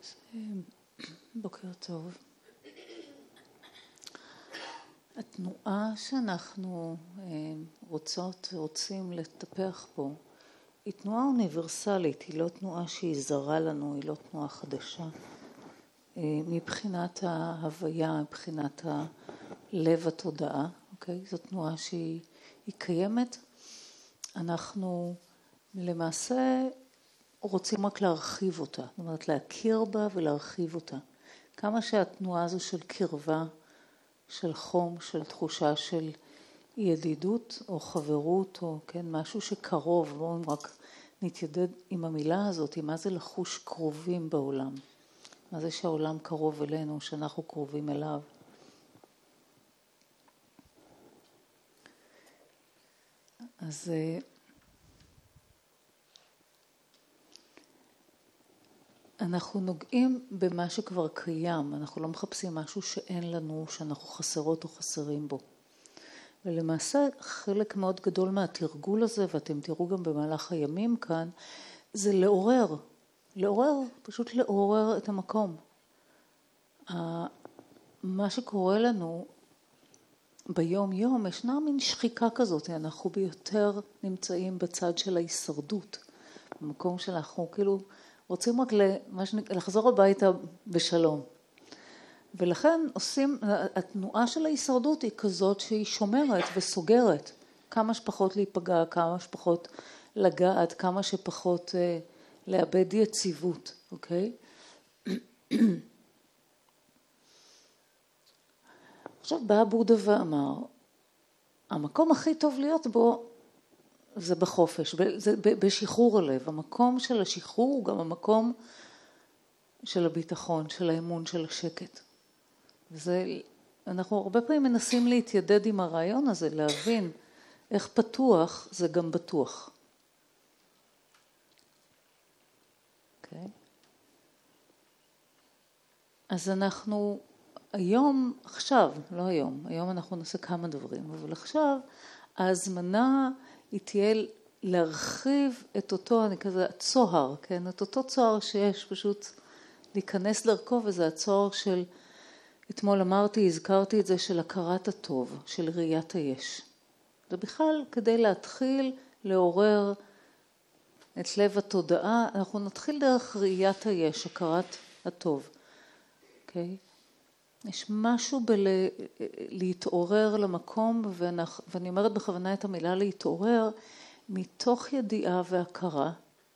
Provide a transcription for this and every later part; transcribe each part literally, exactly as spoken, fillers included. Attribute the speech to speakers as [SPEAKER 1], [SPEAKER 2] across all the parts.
[SPEAKER 1] בוקר טוב. התנועה שאנחנו רוצות, רוצים לטפח פה, היא תנועה אוניברסלית, היא לא תנועה שהיא זרה לנו, היא לא תנועה חדשה. מבחינת ההוויה, מבחינת לב התודעה, אוקיי? זו תנועה שהיא קיימת. אנחנו למעשה רוצים רק להרחיב אותה, זאת אומרת להכיר בה ולהרחיב אותה. כמה שהתנועה הזו של קרבה, של חום, של תחושה של ידידות או חברות או כן, משהו שקרוב, לא רק נתיידד עם המילה הזאת, מה זה לחוש קרובים בעולם, מה זה שהעולם קרוב אלינו, שאנחנו קרובים אליו. אז אנחנו נוגעים במה שכבר קיים, אנחנו לא מחפשים משהו שאין לנו, שאנחנו חסרות או חסרים בו. ולמעשה חלק מאוד גדול מהתרגול הזה, ואתם תראו גם במהלך הימים כאן, זה לעורר, לעורר, פשוט לעורר את המקום. מה שקורה לנו ביום יום, ישנה מין שחיקה כזאת, אנחנו ביותר נמצאים בצד של ההישרדות, במקום שאנחנו כאילו רוצים רק לחזור הביתה בשלום. ולכן עושים, התנועה של ההישרדות היא כזאת שהיא שומרת וסוגרת, כמה שפחות להיפגע, כמה שפחות לגעת, כמה שפחות אה, לאבד יציבות, אוקיי? עכשיו בא בודה ואמר, המקום הכי טוב להיות בו זה בחופש, זה בשחרור הלב. המקום של השחרור הוא גם המקום של הביטחון, של האמון, של השקט. וזה, אנחנו הרבה פעמים מנסים להתיידד עם הרעיון הזה, להבין איך פתוח זה גם בטוח. אוקיי? אז אנחנו היום, עכשיו, לא היום, היום אנחנו נעשה כמה דברים, אבל עכשיו ההזמנה היא תהיה להרחיב את אותו, אני כזה, הצוהר, כן? את אותו צוהר שיש, פשוט להיכנס דרכו, וזה הצוהר של, אתמול אמרתי, הזכרתי את זה, של הכרת הטוב, של ראיית היש. זה בכלל כדי להתחיל לעורר את לב התודעה, אנחנו נתחיל דרך ראיית היש, הכרת הטוב. אוקיי? יש משהו בלהתעורר למקום, ואני אומרת בכוונה את המילה להתעורר, מתוך ידיעה והכרה,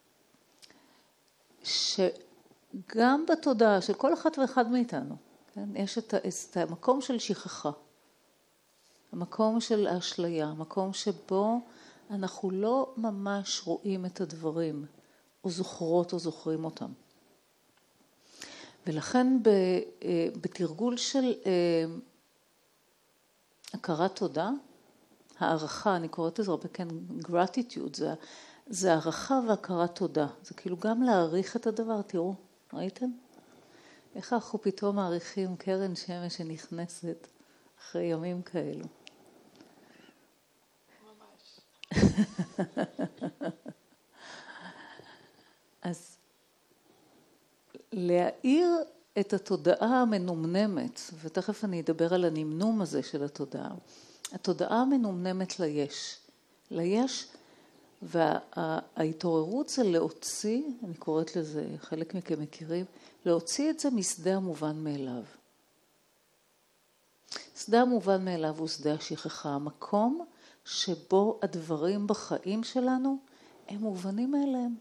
[SPEAKER 1] שגם בתודעה של כל אחד ואחד מאיתנו, כן? יש את, את המקום של שכחה, המקום של האשליה, המקום שבו אנחנו לא ממש רואים את הדברים, או זוכרות או זוכרים אותם. ולכן בתרגול של הכרת תודה, הערכה, אני קוראת לזה הרבה כן gratitude, זה, זה הערכה והכרת תודה. זה כאילו גם להעריך את הדבר, תראו, ראיתם? איך אנחנו פתאום מעריכים קרן שמש שנכנסת אחרי ימים כאלו. ממש. אז להאיר את התודעה המנומנמת, ותכף אני אדבר על הנמנום הזה של התודעה, התודעה המנומנמת ליש. ליש, וההתעוררות זה להוציא, אני קוראת לזה, חלק מכם מכירים, להוציא את זה משדה המובן מאליו. שדה המובן מאליו הוא שדה השכחה, המקום שבו הדברים בחיים שלנו הם מובנים מאליהם.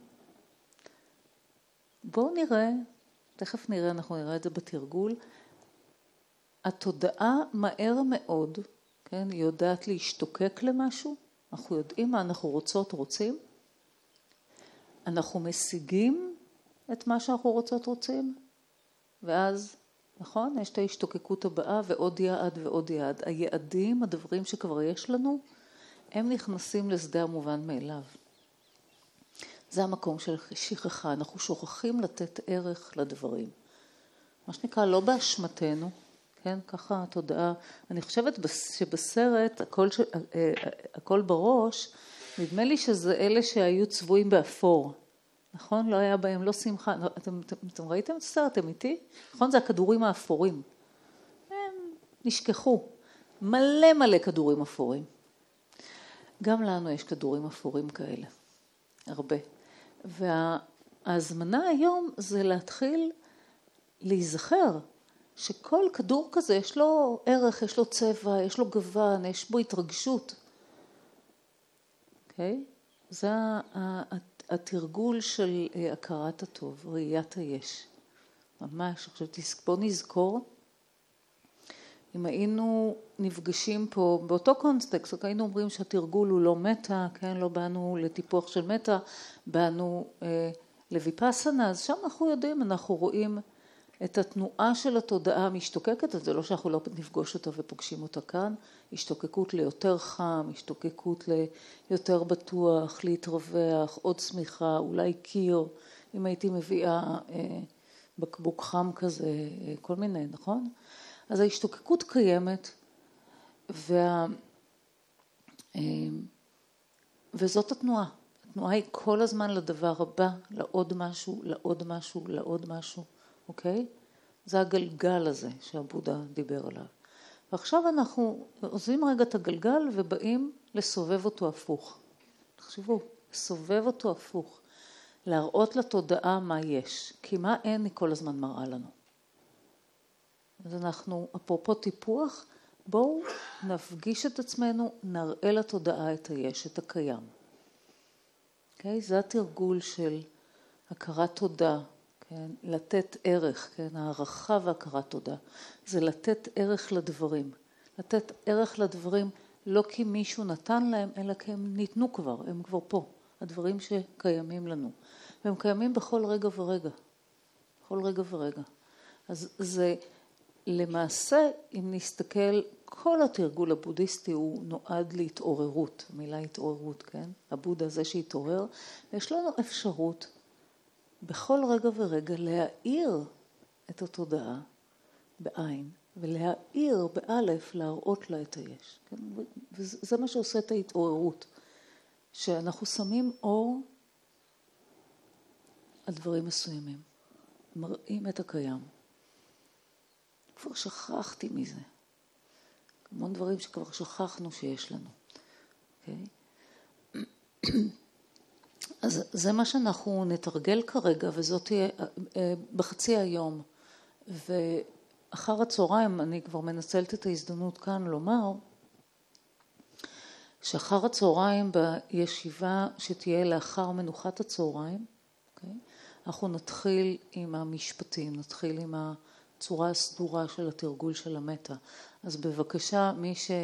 [SPEAKER 1] בואו נראה, תכף נראה, אנחנו נראה את זה בתרגול, התודעה מהר מאוד, כן, היא יודעת להשתוקק למשהו, אנחנו יודעים מה אנחנו רוצות, רוצים, אנחנו משיגים את מה שאנחנו רוצות, רוצים, ואז, נכון, יש את ההשתוקקות הבאה ועוד יעד ועוד יעד. היעדים, הדברים שכבר יש לנו, הם נכנסים לשדה המובן מאליו. זה המקום של שכחה, אנחנו שוכחים לתת ערך לדברים. מה שנקרא, לא באשמתנו, כן, ככה התודעה. אני חושבת שבסרט, הכל, הכל בראש, נדמה לי שזה אלה שהיו צבועים באפור. נכון? לא היה בהם לא שמחה. אתם, אתם, אתם ראיתם את הסרט? אתם איתי? נכון? זה הכדורים האפורים. הם נשכחו. מלא מלא כדורים אפורים. גם לנו יש כדורים אפורים כאלה. הרבה. וההזמנה היום זה להתחיל להיזכר שכל כדור כזה יש לו ערך, יש לו צבע, יש לו גוון, יש בו התרגשות. אוקיי? זה התרגול של הכרת הטוב, ראיית היש. ממש, עכשיו בוא נזכור, אם היינו נפגשים פה באותו קונטקסט, היינו אומרים שהתרגול הוא לא מטה, כן? לא באנו לטיפוח של מטה, באנו אה, לויפאסנה, אז שם אנחנו יודעים, אנחנו רואים את התנועה של התודעה המשתוקקת, אז זה לא שאנחנו לא נפגוש אותה ופוגשים אותה כאן, השתוקקות ליותר חם, השתוקקות ליותר בטוח, להתרווח, עוד צמיחה, אולי קיר, אם הייתי מביאה אה, בקבוק חם כזה, אה, כל מיני, נכון? אז ההשתוקקות קיימת, וה... אה, וזאת התנועה. התנועה היא כל הזמן לדבר הבא, לעוד משהו, לעוד משהו, לעוד משהו. אוקיי? זה הגלגל הזה שהבודה דיבר עליו. ועכשיו אנחנו עוזבים רגע את הגלגל ובאים לסובב אותו הפוך. תחשבו, לסובב אותו הפוך. להראות לתודעה מה יש. כי מה אין היא כל הזמן מראה לנו. אז אנחנו, אפרופו טיפוח, בואו נפגיש את עצמנו, נראה לתודעה את היש, את הקיים. אוקיי? זה התרגול של הכרת תודה. כן, לתת ערך, כן, הערכה והכרת תודה, זה לתת ערך לדברים. לתת ערך לדברים לא כי מישהו נתן להם, אלא כי הם ניתנו כבר, הם כבר פה. הדברים שקיימים לנו. והם קיימים בכל רגע ורגע. בכל רגע ורגע. אז זה למעשה, אם נסתכל, כל התרגול הבודהיסטי הוא נועד להתעוררות. המילה התעוררות, כן? הבודה זה שהתעורר. ויש לנו אפשרות בכל רגע ורגע להאיר את התודעה בעין, ולהאיר באלף, להראות לה את היש. כן? וזה מה שעושה את ההתעוררות, שאנחנו שמים אור על דברים מסוימים, מראים את הקיים. כבר שכחתי מזה. המון דברים שכבר שכחנו שיש לנו. אוקיי? אז זה מה שאנחנו נתרגל כרגע, וזאת תהיה בחצי היום. ואחר הצהריים, אני כבר מנצלת את ההזדמנות כאן לומר, שאחר הצהריים בישיבה שתהיה לאחר מנוחת הצהריים, okay, אנחנו נתחיל עם המשפטים, נתחיל עם הצורה הסדורה של התרגול של המטה. אז בבקשה, מי ש...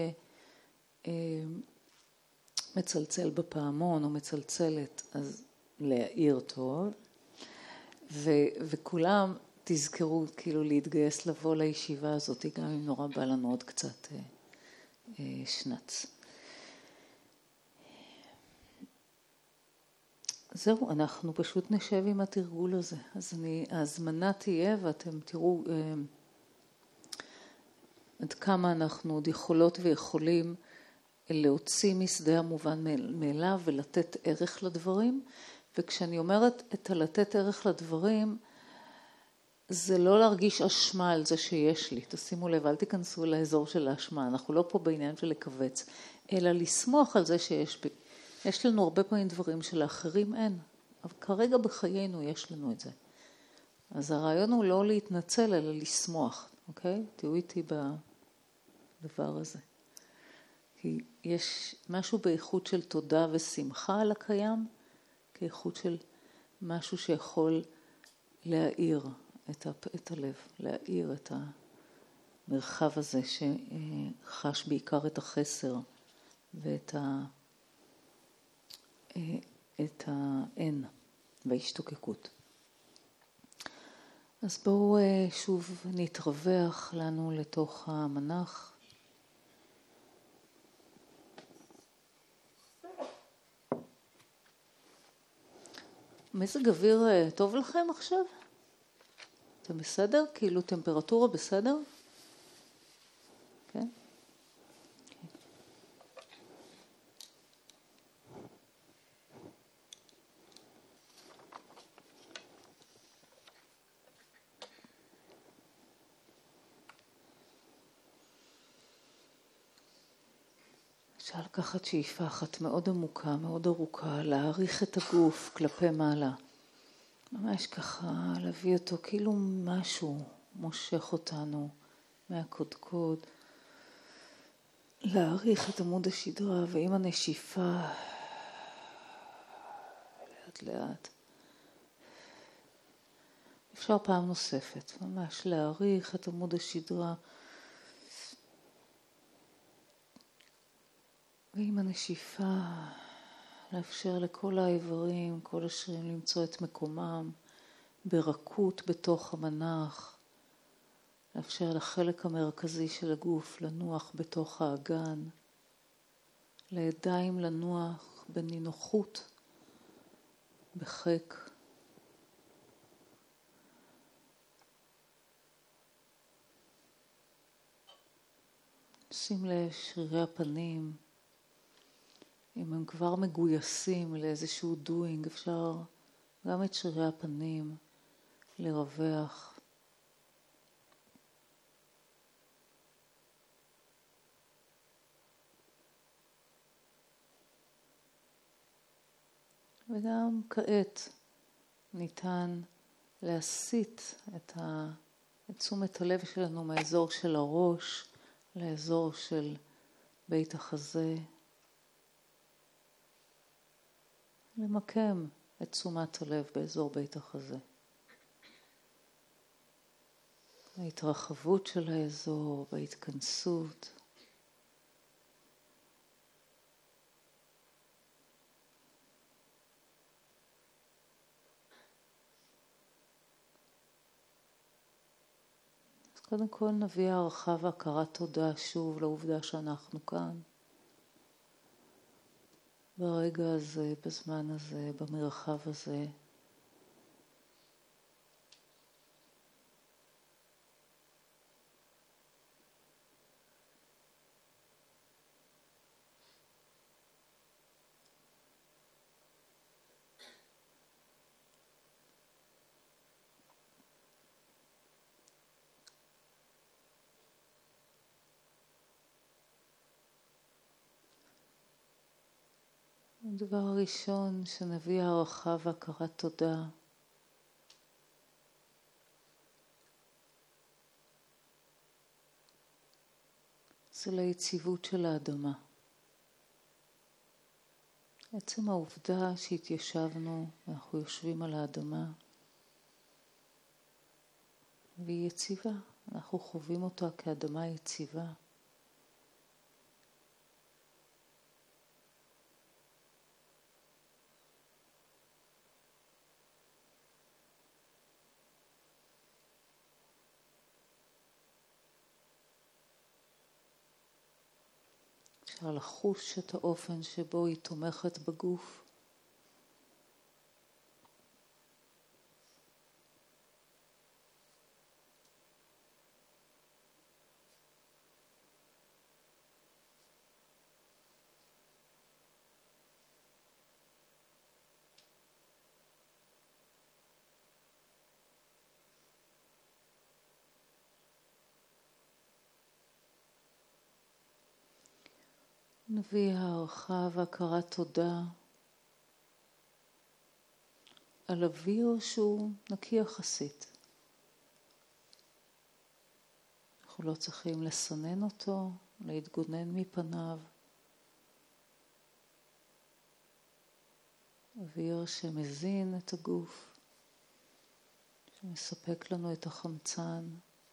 [SPEAKER 1] מצלצל בפעמון או מצלצלת, אז להעיר טוב, ו, וכולם תזכרו כאילו להתגייס לבוא לישיבה הזאת, גם אם נורא בא לנו עוד קצת אה, אה, שנץ. זהו, אנחנו פשוט נשב עם התרגול הזה. אז אני, ההזמנה תהיה ואתם תראו אה, עד כמה אנחנו עוד יכולות ויכולים להוציא משדה המובן מאליו ולתת ערך לדברים. וכשאני אומרת את הלתת ערך לדברים, זה לא להרגיש אשמה על זה שיש לי. תשימו לב, אל תיכנסו לאזור של האשמה. אנחנו לא פה בעניין של לקבץ, אלא לשמוח על זה שיש בי. יש לנו הרבה פעמים דברים שלאחרים אין, אבל כרגע בחיינו יש לנו את זה. אז הרעיון הוא לא להתנצל, אלא לשמוח. אוקיי? תהיו איתי בדבר הזה. כי יש משהו באיכות של תודה ושמחה על הקיים, כאיכות של משהו שיכול להאיר את, את הלב, להאיר את המרחב הזה שחש בעיקר את החסר ואת ה, את האין וההשתוקקות. אז בואו שוב נתרווח לנו לתוך המנח. מזג אוויר טוב לכם עכשיו? אתם בסדר? כאילו טמפרטורה בסדר? כן? אפשר לקחת שאיפה אחת מאוד עמוקה, מאוד ארוכה, להעריך את הגוף כלפי מעלה. ממש ככה, להביא אותו כאילו משהו מושך אותנו מהקודקוד. להעריך את עמוד השדרה, ועם הנשיפה, לאט לאט. אפשר פעם נוספת, ממש להעריך את עמוד השדרה. ועם הנשיפה, לאפשר לכל האיברים, כל השרירים למצוא את מקומם, ברכות בתוך המנח. לאפשר לחלק המרכזי של הגוף לנוח בתוך האגן. לידיים לנוח בנינוחות, בחק. שים לשרירי הפנים. אם הם כבר מגויסים לאיזשהו doing, אפשר גם את שרירי הפנים לרווח. וגם כעת ניתן להסיט את, ה... את תשומת הלב שלנו מהאזור של הראש לאזור של בית החזה. למקם את תשומת הלב באזור בית החזה. ההתרחבות של האזור, בהתכנסות. אז קודם כל נביא הערכה והכרת תודה שוב לעובדה שאנחנו כאן. ברגע הזה, בזמן הזה, במרחב הזה. הדבר הראשון שנביא הערכה והכרת תודה זה ליציבות של האדמה. עצם העובדה שהתיישבנו ואנחנו יושבים על האדמה והיא יציבה, אנחנו חווים אותה כאדמה יציבה. אפשר לחוש את האופן שבו היא תומכת בגוף. נביא הערכה והכרת תודה על אוויר שהוא נקי יחסית. אנחנו לא צריכים לסנן אותו, להתגונן מפניו. אוויר שמזין את הגוף, שמספק לנו את החמצן.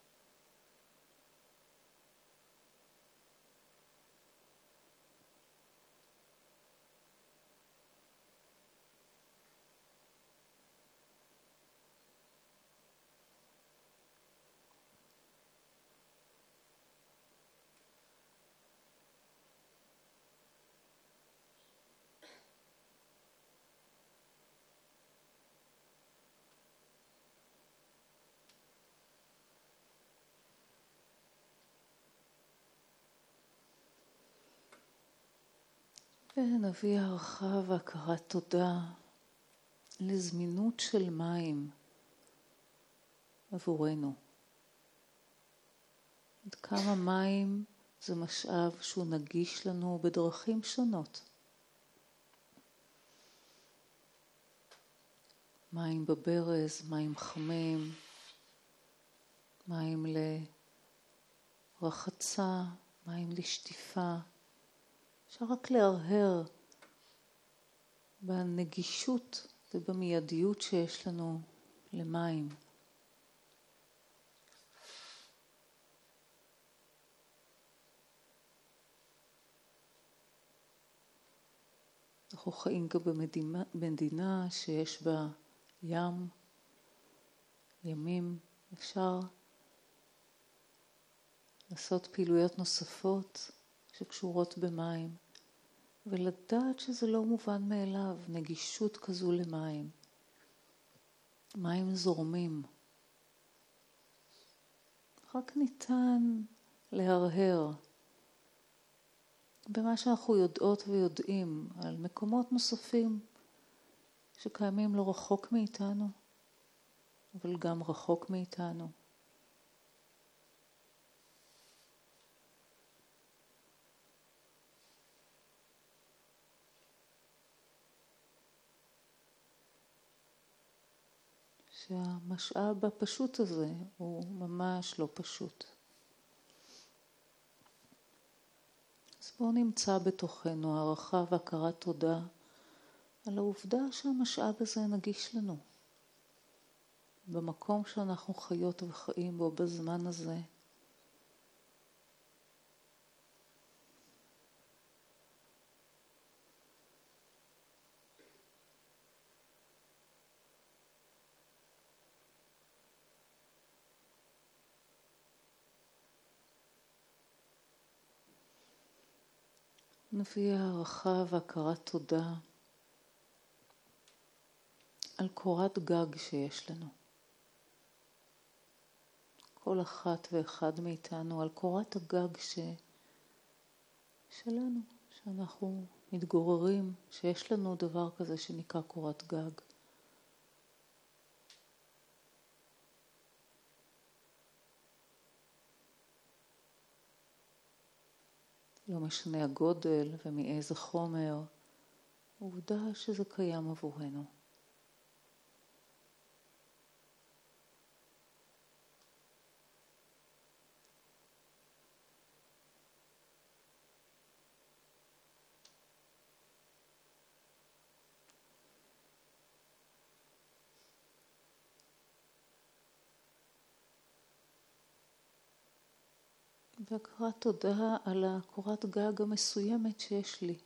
[SPEAKER 1] ונביא הערכה והכרת תודה לזמינות של מים עבורנו. עד כמה מים זה משאב שהוא נגיש לנו בדרכים שונות. מים בברז, מים חמים, מים לרחצה, מים לשטיפה. אפשר רק להרהר בנגישות ובמיידיות שיש לנו למים. אנחנו חיים גם במדינה, במדינה שיש בה ים, ימים. אפשר לעשות פעילויות נוספות שקשורות במים, ולדעת שזה לא מובן מאליו, נגישות כזו למים. מים זורמים. רק ניתן להרהר במה שאנחנו יודעות ויודעים על מקומות נוספים שקיימים לא רחוק מאיתנו, אבל גם רחוק מאיתנו. שהמשאב הפשוט הזה הוא ממש לא פשוט. אז בואו נמצא בתוכנו הערכה והכרת תודה על העובדה שהמשאב הזה נגיש לנו. במקום שאנחנו חיות וחיים בו בזמן הזה. נביא הערכה והכרת תודה על קורת גג שיש לנו. כל אחת ואחד מאיתנו על קורת הגג ש... שלנו, שאנחנו מתגוררים, שיש לנו דבר כזה שנקרא קורת גג. לא משנה הגודל ומאיזה חומר, עובדה שזה קיים עבורנו. והכרת תודה על הקורת גג המסוימת שיש לי.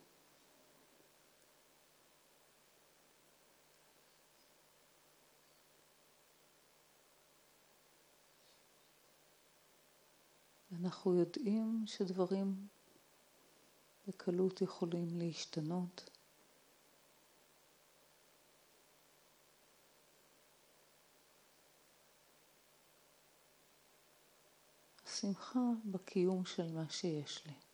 [SPEAKER 1] אנחנו יודעים שדברים בקלות יכולים להשתנות. שמחה בקיום של מה שיש לי.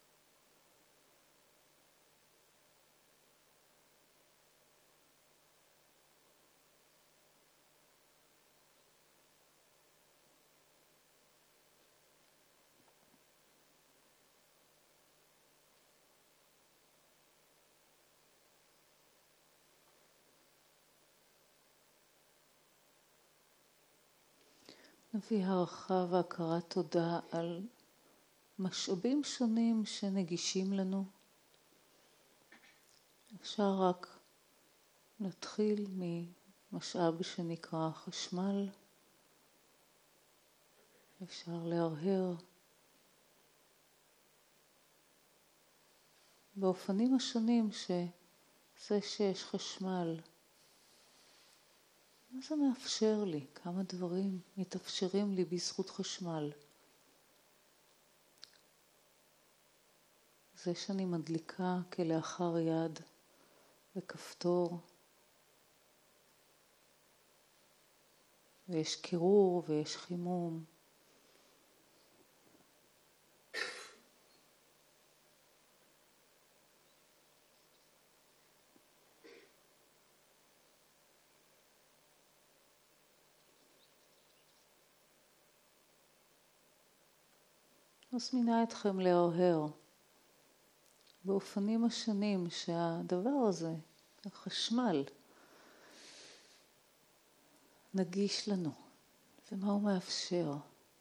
[SPEAKER 1] נביא הערכה והכרת תודה על משאבים שונים שנגישים לנו. אפשר רק להתחיל ממשאב שנקרא חשמל. אפשר להרהר באופנים השונים שזה שיש חשמל, מה זה מאפשר לי? כמה דברים מתאפשרים לי בזכות חשמל. זה שאני מדליקה כלאחר יד וכפתור, ויש קירור ויש חימום. מזמינה אתכם להרהר באופנים השונים שהדבר הזה, החשמל, נגיש לנו, ומה הוא מאפשר.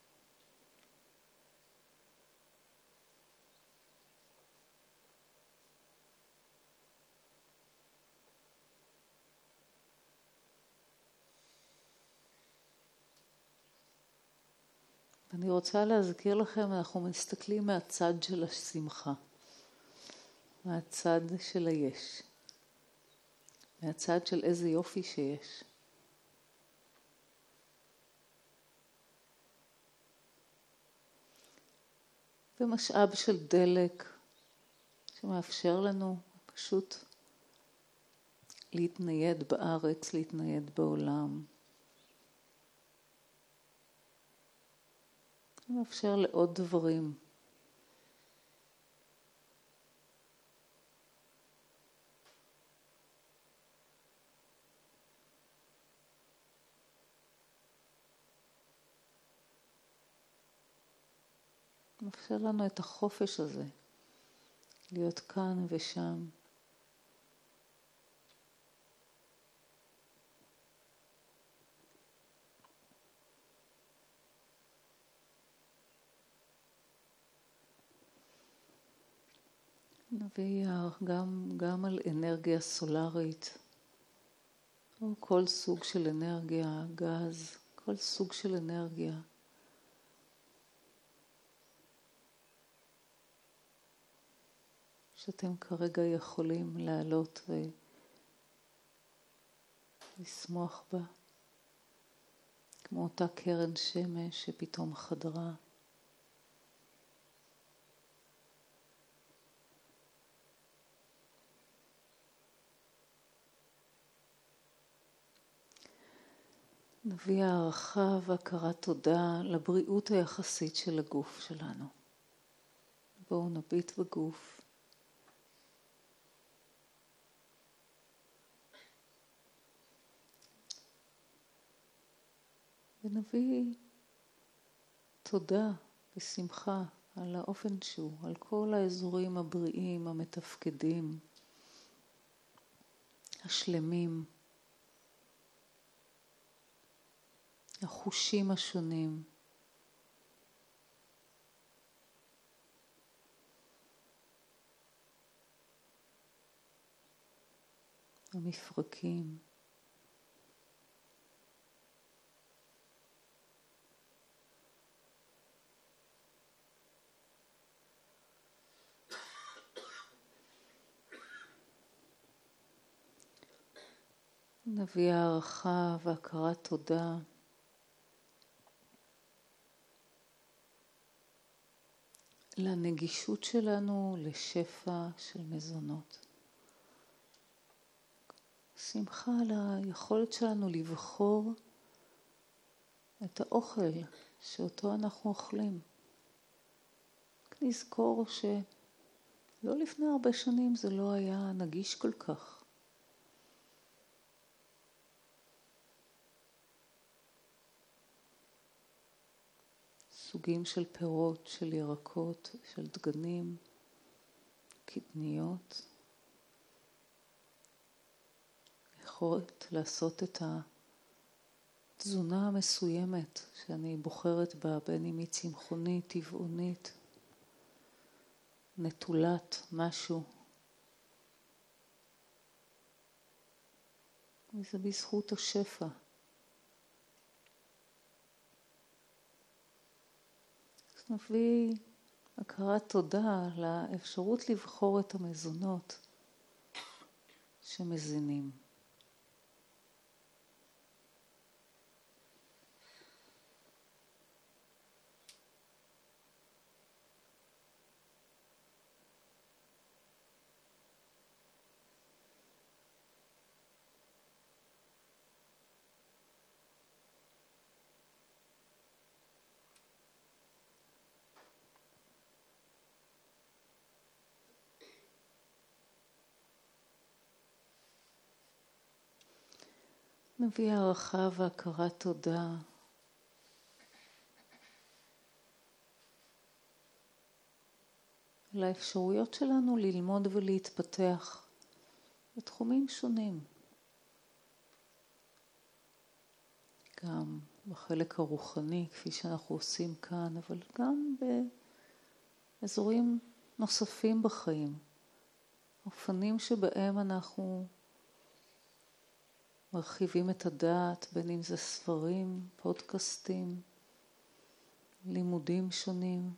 [SPEAKER 1] אני רוצה להזכיר לכם, אנחנו מסתכלים מהצד של השמחה, מהצד של היש, מהצד של איזה יופי שיש. ומשאב של דלק שמאפשר לנו פשוט להתנייד בארץ, להתנייד בעולם. מאפשר לעוד דברים. מאפשר לנו את החופש הזה, להיות כאן ושם. נביא גם, גם על אנרגיה סולרית, או כל סוג של אנרגיה, גז, כל סוג של אנרגיה. שאתם כרגע יכולים לעלות ולשמוח בה, כמו אותה קרן שמש שפתאום חדרה. נביא הערכה והכרת תודה לבריאות היחסית של הגוף שלנו. בואו נביט בגוף. ונביא תודה ושמחה על האופן שהוא, על כל האזורים הבריאים, המתפקדים, השלמים, החושים השונים. המפרקים. נביא הערכה והכרת תודה לנגישות שלנו לשפע של מזונות. שמחה על היכולת שלנו לבחור את האוכל שאותו אנחנו אוכלים. נזכור שלא לפני הרבה שנים זה לא היה נגיש כל כך. סוגים של פירות, של ירקות, של דגנים, קטניות. יכולת לעשות את התזונה המסוימת שאני בוחרת בה, בין אם היא צמחונית, טבעונית, נטולת משהו. וזה בזכות השפע. נביא הכרת תודה לאפשרות לבחור את המזונות שמזינים. נביא הערכה והכרת תודה לאפשרויות שלנו ללמוד ולהתפתח בתחומים שונים. גם בחלק הרוחני, כפי שאנחנו עושים כאן, אבל גם באזורים נוספים בחיים. אופנים שבהם אנחנו מרחיבים את הדעת, בין אם זה ספרים, פודקאסטים, לימודים שונים.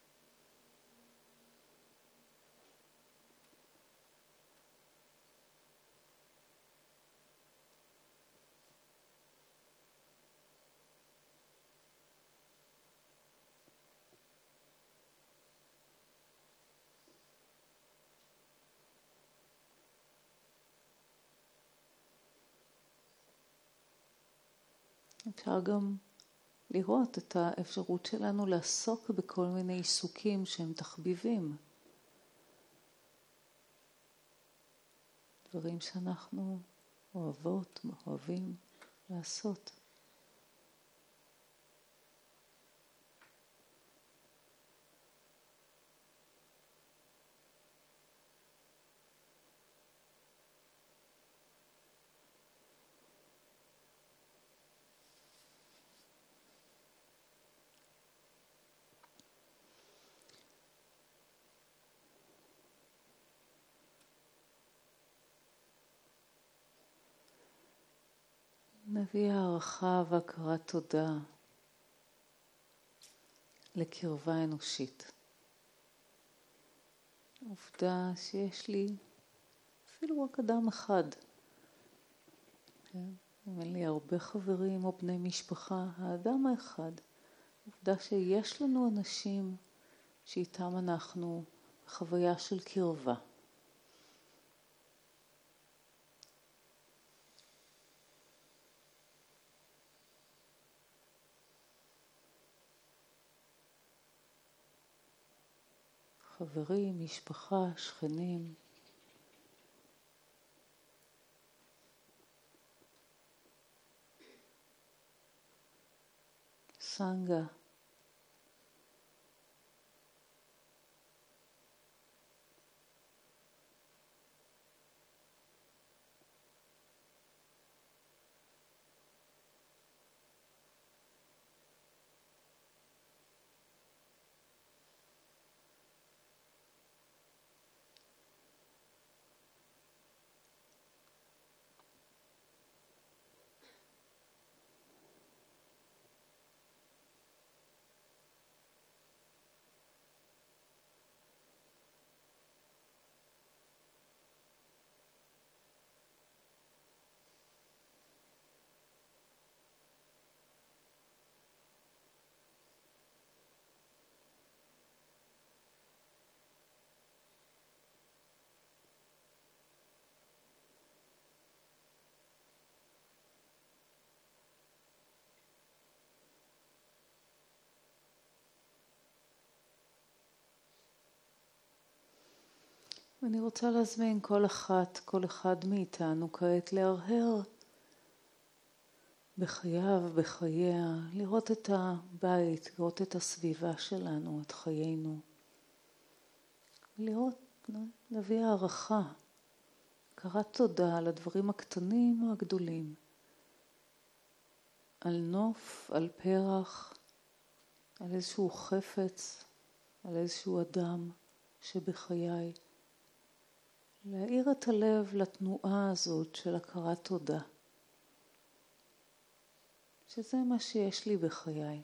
[SPEAKER 1] אפשר גם לראות את האפשרות שלנו לעסוק בכל מיני עיסוקים שהם תחביבים. דברים שאנחנו אוהבות, אוהבים לעשות. נביא הערכה והכרת תודה לקרבה אנושית. עובדה שיש לי אפילו רק אדם אחד. כן? אין לי הרבה חברים או בני משפחה, האדם האחד. עובדה שיש לנו אנשים שאיתם אנחנו בחוויה של קרבה. חברים, משפחה, שכנים. סנגה. אני רוצה להזמין כל אחת, כל אחד מאיתנו כעת להרהר בחייו, בחייה, לראות את הבית, לראות את הסביבה שלנו, את חיינו. לראות, להביא הערכה, הכרת תודה על הדברים הקטנים או הגדולים. על נוף, על פרח, על איזשהו חפץ, על איזשהו אדם שבחיי. להאיר את הלב לתנועה הזאת של הכרת תודה. שזה מה שיש לי בחיי.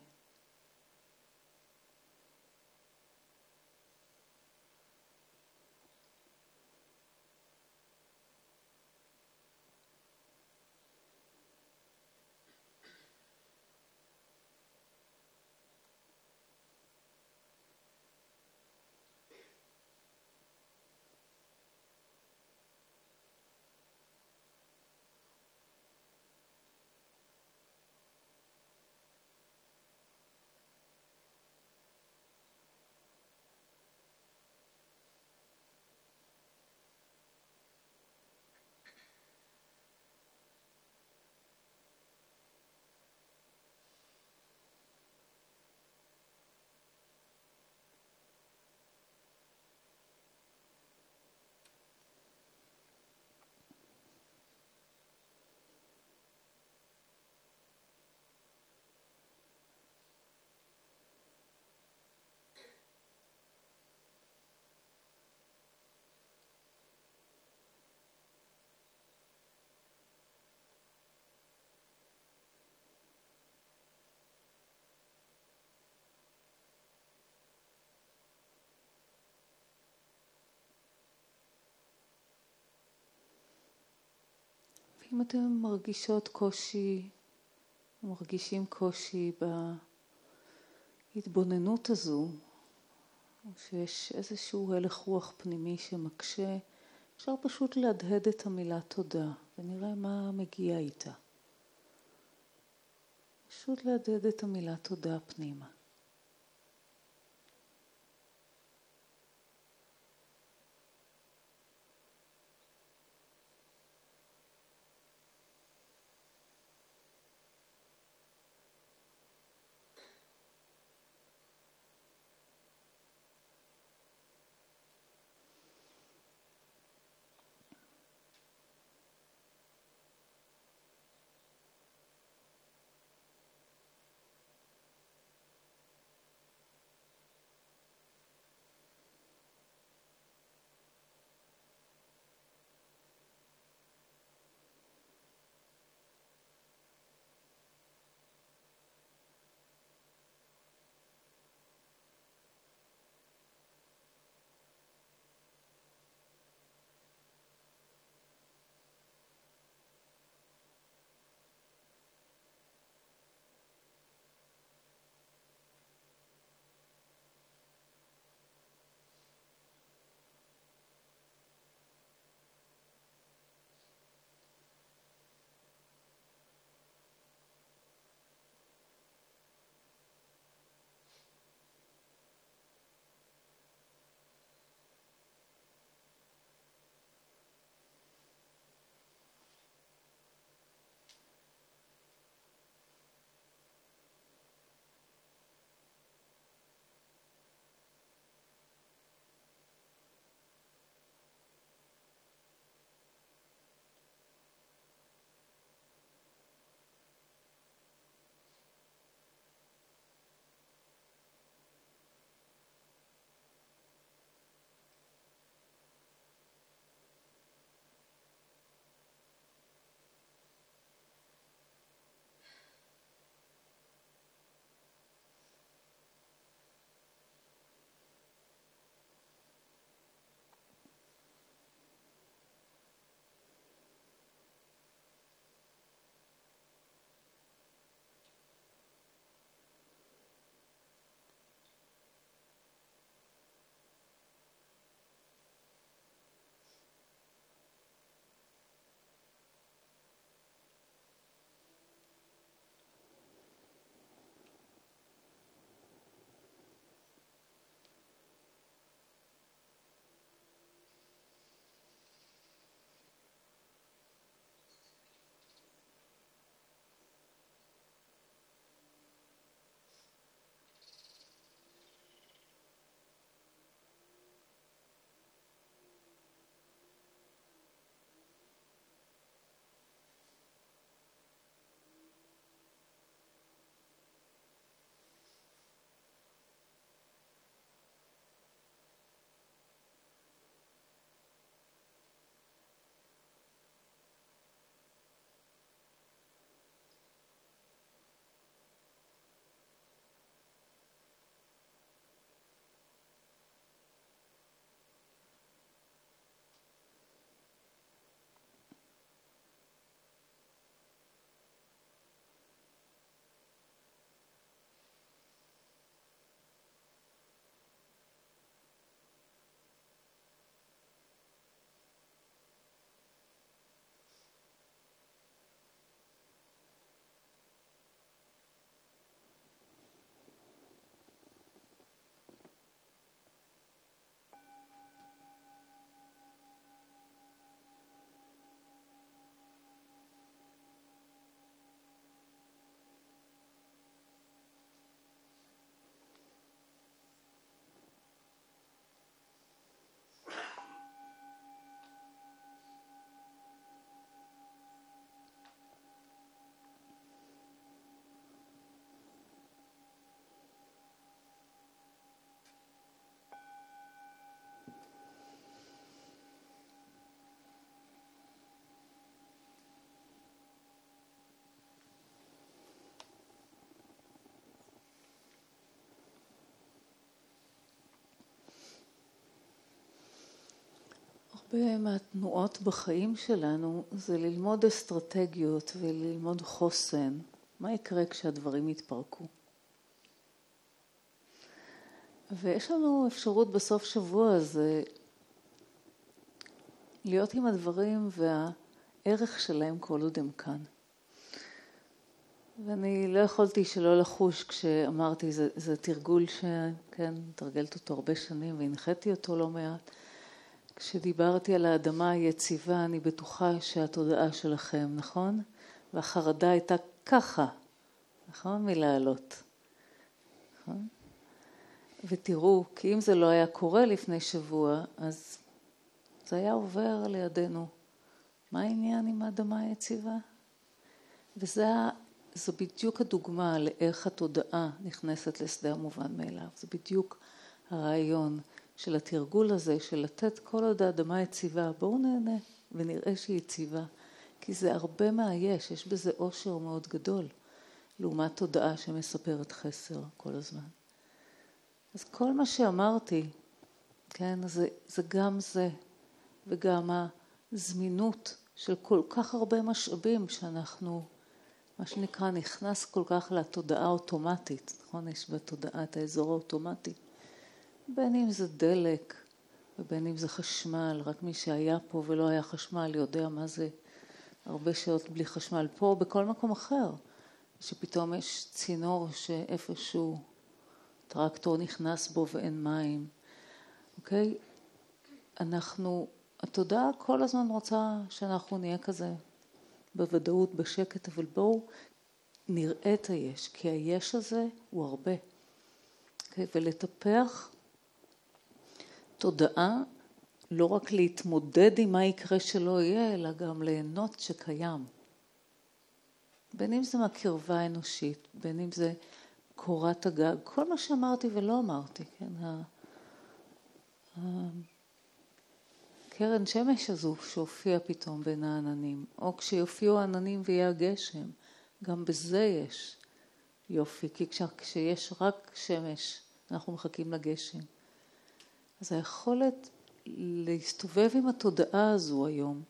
[SPEAKER 1] אם אתם מרגישות קושי, מרגישים קושי בהתבוננות הזו, או שיש איזשהו הלך רוח פנימי שמקשה, אפשר פשוט להדהד את המילה תודה, ונראה מה מגיע איתה. פשוט להדהד את המילה תודה פנימה. הרבה מהתנועות בחיים שלנו זה ללמוד אסטרטגיות וללמוד חוסן. מה יקרה כשהדברים יתפרקו? ויש לנו אפשרות בסוף שבוע הזה להיות עם הדברים והערך שלהם כל עוד הם כאן. ואני לא יכולתי שלא לחוש כשאמרתי, זה, זה תרגול שכן, תרגלת אותו הרבה שנים והנחיתי אותו לא מעט. כשדיברתי על האדמה היציבה, אני בטוחה שהתודעה שלכם, נכון? והחרדה הייתה ככה, נכון? מלעלות. נכון? ותראו, כי אם זה לא היה קורה לפני שבוע, אז זה היה עובר לידינו. מה העניין עם האדמה היציבה? וזה זו בדיוק הדוגמה לאיך התודעה נכנסת לשדה המובן מאליו. זה בדיוק הרעיון של התרגול הזה, של לתת כל עוד האדמה יציבה. בואו נהנה ונראה שהיא יציבה, כי זה הרבה מהיש, יש בזה עושר מאוד גדול, לעומת תודעה שמספרת חסר כל הזמן. אז כל מה שאמרתי, כן, זה, זה גם זה, וגם הזמינות של כל כך הרבה משאבים שאנחנו, מה שנקרא, נכנס כל כך לתודעה האוטומטית, נכון? יש בתודעה את האזור האוטומטי. בין אם זה דלק, ובין אם זה חשמל, רק מי שהיה פה ולא היה חשמל יודע מה זה הרבה שעות בלי חשמל פה או בכל מקום אחר, שפתאום יש צינור שאיפשהו טרקטור נכנס בו ואין מים. אוקיי? אנחנו, התודעה כל הזמן רוצה שאנחנו נהיה כזה בוודאות, בשקט, אבל בואו נראה את היש, כי היש הזה הוא הרבה. אוקיי? ולטפח תודעה, לא רק להתמודד עם מה יקרה שלא יהיה, אלא גם ליהנות שקיים. בין אם זה מהקרבה האנושית, בין אם זה קורת הגג, כל מה שאמרתי ולא אמרתי, כן? קרן שמש הזו שהופיע פתאום בין העננים, או כשיופיעו העננים ויהיה הגשם, גם בזה יש יופי, כי כשיש רק שמש, אנחנו מחכים לגשם. אז היכולת להסתובב עם התודעה הזו היום,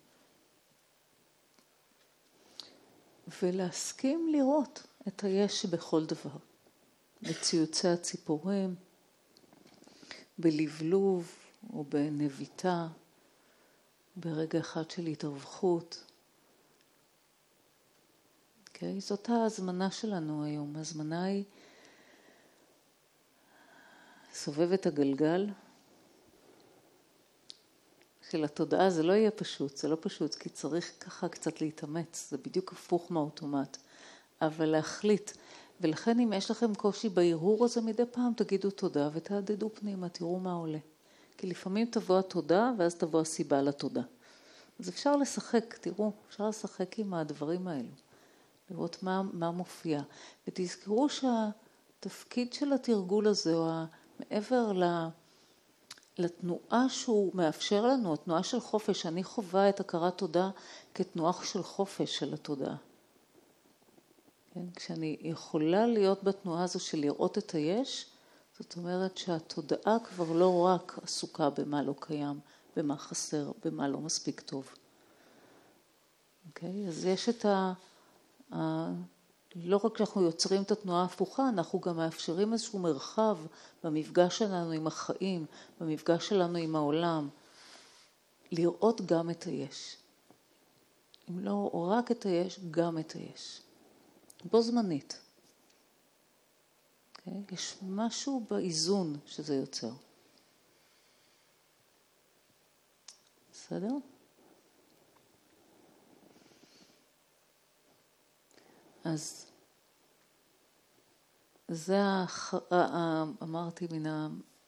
[SPEAKER 1] ולהסכים לראות את היש שבכל דבר, בציוצי הציפורים, בלבלוב או בנביטה, ברגע אחד של התרווחות. אוקיי? זאת ההזמנה שלנו היום. ההזמנה היא סובב את הגלגל של התודעה. זה לא יהיה פשוט, זה לא פשוט, כי צריך ככה קצת להתאמץ, זה בדיוק הפוך מהאוטומט. אבל להחליט, ולכן אם יש לכם קושי בהרהור הזה מדי פעם, תגידו תודה ותעדדו פנימה, תראו מה עולה. כי לפעמים תבוא התודה ואז תבוא הסיבה לתודה. אז אפשר לשחק, תראו, אפשר לשחק עם הדברים האלו. לראות מה, מה מופיע. ותזכרו שהתפקיד של התרגול הזה, הוא מעבר לתנועה שהוא מאפשר לנו, התנועה של חופש, אני חווה את הכרת תודה כתנועה של חופש של התודעה. כן? כשאני יכולה להיות בתנועה הזו של לראות את היש, זאת אומרת שהתודעה כבר לא רק עסוקה במה לא קיים, במה חסר, במה לא מספיק טוב. אוקיי? אז יש את ה... ה... לא רק שאנחנו יוצרים את התנועה ההפוכה, אנחנו גם מאפשרים איזשהו מרחב במפגש שלנו עם החיים, במפגש שלנו עם העולם, לראות גם את היש. אם לא רק את היש, גם את היש. בו זמנית. Okay? יש משהו באיזון שזה יוצר. בסדר? אז זה הח... אמרתי מן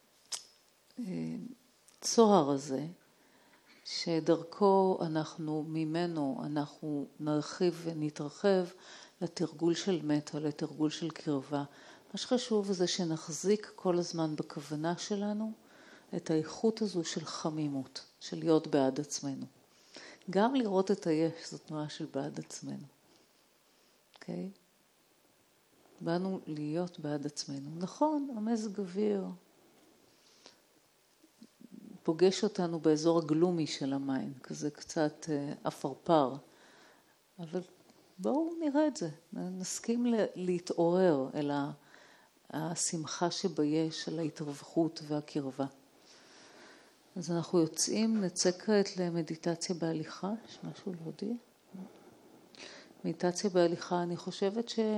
[SPEAKER 1] הצוהר הזה, שדרכו אנחנו, ממנו, אנחנו נרחיב ונתרחב לתרגול של מטה, לתרגול של קרבה. מה שחשוב זה שנחזיק כל הזמן בכוונה שלנו את האיכות הזו של חמימות, של להיות בעד עצמנו. גם לראות את היש, זו תנועה של בעד עצמנו. אוקיי? באנו להיות בעד עצמנו. נכון, המזג אוויר פוגש אותנו באזור הגלומי של המים, כזה קצת אפרפר. אבל בואו נראה את זה, נסכים להתעורר אל השמחה שביש, על ההתרווחות והקרבה. אז אנחנו יוצאים, נצא כעת למדיטציה בהליכה, יש משהו להודיע? מדיטציה בהליכה, אני חושבת ש...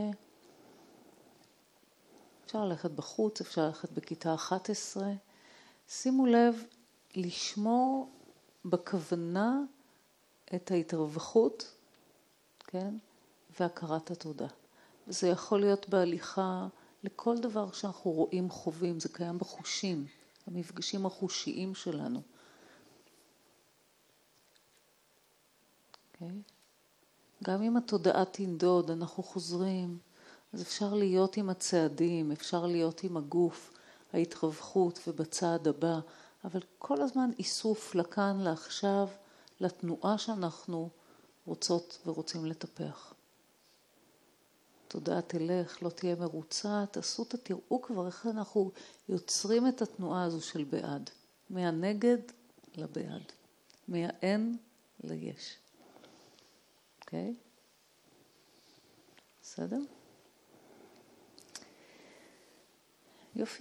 [SPEAKER 1] אפשר ללכת בחוץ, אפשר ללכת בכיתה אחת עשרה. שימו לב לשמור בכוונה את ההתרווחות, כן? והכרת התודה. וזה יכול להיות בהליכה לכל דבר שאנחנו רואים חווים, זה קיים בחושים, המפגשים החושיים שלנו. אוקיי? גם אם התודעה תנדוד, אנחנו חוזרים, אז אפשר להיות עם הצעדים, אפשר להיות עם הגוף, ההתרווחות ובצעד הבא, אבל כל הזמן איסוף לכאן, לעכשיו, לתנועה שאנחנו רוצות ורוצים לטפח. תודעה תלך, לא תהיה מרוצה, תעשו, תראו כבר איך אנחנו יוצרים את התנועה הזו של בעד. מהנגד לבעד, מהאין ליש. אוקיי? בסדר? יופי.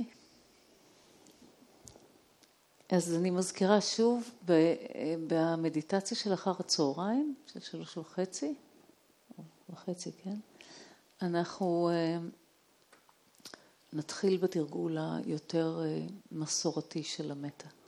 [SPEAKER 1] אז אני מזכירה שוב, במדיטציה של אחר הצהריים, של שלוש וחצי, וחצי, כן? אנחנו נתחיל בתרגול היותר מסורתי של המטה.